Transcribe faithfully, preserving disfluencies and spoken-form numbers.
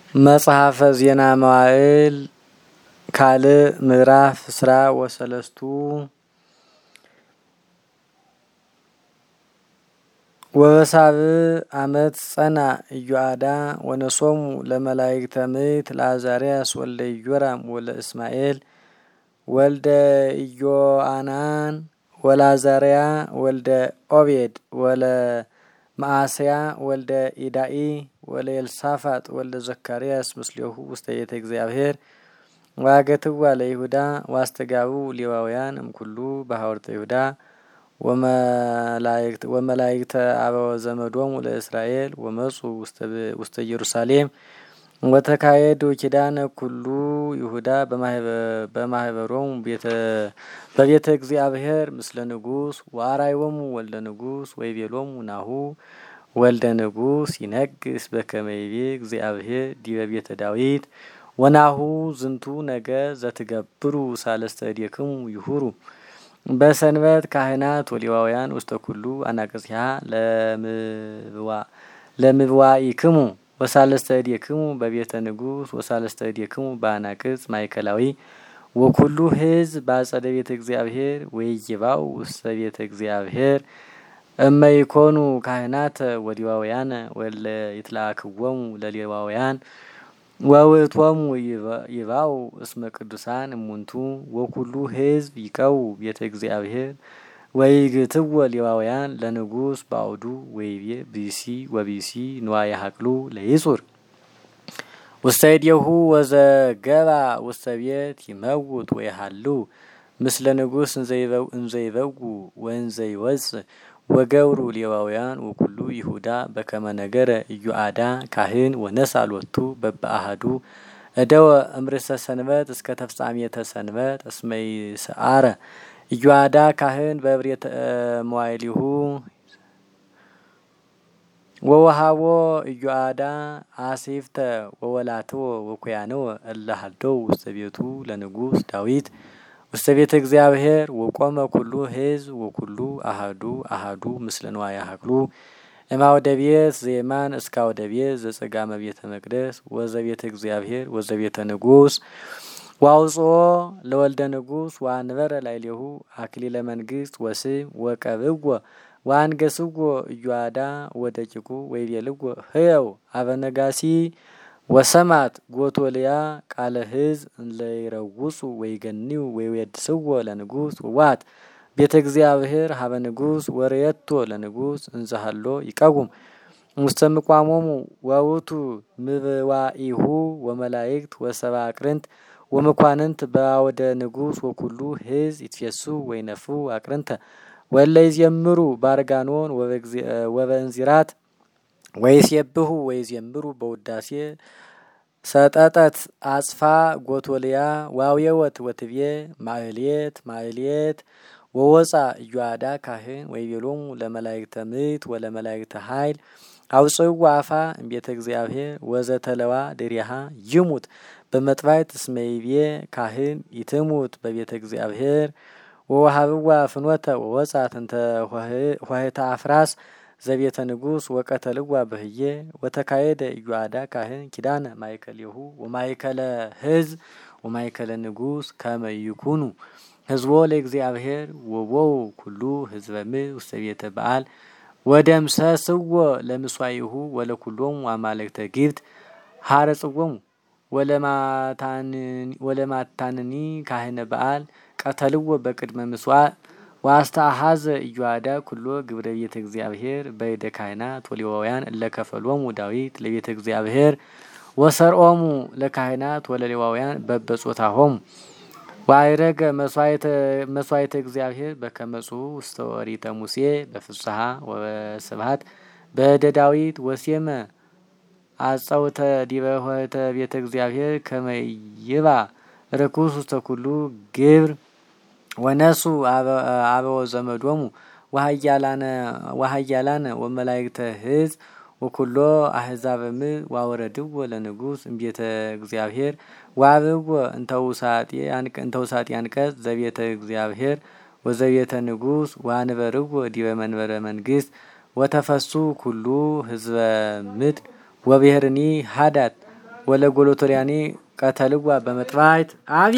መጽሐፈ ዜና መዋዕል ካልዕ ምዕራፍ እስራ ወሰለስቱ ወበሳብዕ ዓመት ጸና ኢዮአዳ ወነሶሙ ለመላእክተ ምድር ለአዛርያስ ወልደ ኢዮራም ወለ እስማኤል ወልደ ኢዮአናን ወለአዛርያ ወልደ ኦቤድ ወለ መዓስያ ወልደ ኢዳኢ ወለ ኤልሳፋጥ ወልደ ዘካርያስ ምስሌሁ ውስተ ቤተ እግዚአብሔር ዋገትዋ ለይሁዳ ዋስተጋቡ ሌዋውያን እምኩሉ በሐወርተ ይሁዳ ወመላእክት ወመላእክተ አበወ ዘመዶሙ ለእስራኤል ወመጹ ውስተ ኢየሩሳሌም ወተካሄዱ ኪዳነ ኩሉ ይሁዳ በማህበሮሙ በቤተ እግዚአብሔር ምስለ ንጉስ ወአርአዮሙ ወልደ ንጉስ ወይቤሎሙ ናሁ ወልደ ንጉስ ይነግስ በከመ ይቤ እግዚአብሔር ዲበ ቤተ ዳዊት ወናሁ ዝንቱ ነገር ዘትገብሩ ሳለስተ እዴክሙ ይሁሩ በሰንበት ካህናት ወሌዋውያን ውስተ ኩሉ አናቅጽያ ለምብዋኢክሙ ወሳለስተ እዴክሙ በቤተ ንጉስ ወሳለስተ እዴክሙ በአናቅጽ ማእከላዊ ወኩሉ ሕዝብ በአጸደ ቤተ እግዚአብሔር ወይይባው ውስተ ቤተ እግዚአብሔር እመ ይኮኑ ካህናተ ወሌዋውያን ወለ ይትላክዎሙ ለሌዋውያን ወውእቶሙ ይባው እስመ ቅዱሳን እሙንቱ ወኩሉ ሕዝብ ይቀው ቤተ እግዚአብሔር ወይግትዎ ሌዋውያን ለንጉስ ባውዱ ወይቤ ቢሲ ወቢሲ ንዋየ ሀቅሉ ለይጹር ውስተ እዴሁ ወዘገባ ውስተ ቤት ይመውት ወይሃሉ ምስለ ንጉስ እንዘይበው ወእንዘይወፅእ ወገብሩ ሌዋውያን ወኩሉ ይሁዳ በከመ ነገረ ኢዮአዳ ካህን ወነሳሎቱ በበአሃዱ እደወ እምርሰ ሰንበት እስከ ተፍጻሜተ ሰንበት እስመ ይስዓረ ኢዮአዳ ካህን በብሬተ መዋዕሊሁ ወወሃቦ ኢዮአዳ አሴፍተ ወወላትዎ ወኩያንዎ እለ ሀደው ውስተ ቤቱ ለንጉስ ዳዊት ውስተ ቤተ እግዚአብሔር ወቆመ ኩሉ ሕዝብ ወኩሉ አሃዱ አሃዱ ምስለ ንዋየ ሀቅሉ እማወደ ቤት ዜማን እስካወደ ቤት ዘጸጋመ ቤተ መቅደስ ወዘቤተ እግዚአብሔር ወዘቤተ ንጉስ ዋውጽኦ ለወልደ ንጉስ ወአንበረ ላዕሌሁ አክሊለ መንግስት ወስም ወቀብዎ ወአንገሥዎ ኢዮአዳ ወደቂቁ ወይቤልዎ ህየው አበነጋሲ ወሰማት ጎቶልያ ቃለ ሕዝብ እንለይረውጹ ወይገኒው ወይወድስዎ ለንጉስ ወዋት ቤተ እግዚአብሔር ሀበ ንጉስ ወርየቶ ለንጉስ እንዘሃሎ ይቀውም ውስተ ምቋሞሙ ወውቱ ምብዋኢሁ ወመላእክት ወሰብአ አቅርንት ወመኳንንት በአወደ ንጉስ ወኩሉ ሕዝብ ይትፌሱ ወይነፉ አቅርንተ ወለይዜምሩ ባርጋኖን ወበእንዚራት ወይሴብሑ ወይዜምሩ በውዳሴ ሰጠጠት አጽፋ ጎቶልያ ዋውየወት ወትቤ ማህሌት ማህሌት ወወፃ ኢዮአዳ ካህን ወይቤሎሙ ለመላእክተ ምድር ወለመላእክተ ኃይል አውጽዋ አፋ እምቤተ እግዚአብሔር ወዘተለዋ ድሪሃ ይሙት በመጥባይት እስመ ይቤ ካህን ይትሙት በቤተ እግዚአብሔር ወወሃብዋ ፍኖተ ወወፃት እንተ ኆኅተ አፍራስ ዘቤተ ንጉስ ወቀተልዋ በህዬ ወተካሄደ ኢዮአዳ ካህን ኪዳነ ማእከሌሁ ወማእከለ ሕዝብ ወማእከለ ንጉስ ከመ ይኩኑ ሕዝቦ ለእግዚአብሔር ወቦው ኩሉ ሕዝበ ምድር ውስተ ቤተ በዓል ወደምሰስዎ ለምስዋኢሁ ወለኩሎሙ አማልክተ ግብት ሐረጽዎሙ ወለማታንኒ ካህነ በዓል ቀተልዎ በቅድመ ምስዋዕ ዋስተአሐዘ ኢዮአዳ ኩሎ ግብረ ቤተ እግዚአብሔር በይደ ካህናት ወሌዋውያን እለ ከፈሎሙ ዳዊት ለቤተ እግዚአብሔር ወሰርኦሙ ለካህናት ወለሌዋውያን በበጾታሆሙ ወአይረገ መስዋዕተ እግዚአብሔር በከመ ጽሑፍ ውስተ ኦሪተ ሙሴ በፍስሐ ወስብሐት በእደ ዳዊት ወሴመ አጸውተ ዲበ ኆኅተ ቤተ እግዚአብሔር ከመ ይባ ርኩስ ውስተ ኩሉ ግብር ወነሱ አበወ ዘመዶሙ ወሃያላነ ወመላእክተ ሕዝብ ወኩሎ አሕዛበ ምድር ዋወረድዎ ለንጉስ እምቤተ እግዚአብሔር ዋብዎ እንተውሳጤ አንቀጽ ዘቤተ እግዚአብሔር ወዘቤተ ንጉስ ዋንበርዎ ዲበ መንበረ መንግስት ወተፈሱ ኩሉ ሕዝበ ምድር ወብሔርኒ ሀዳት ወለጎሎቶሪያኒ ቀተልዋ በመጥባይት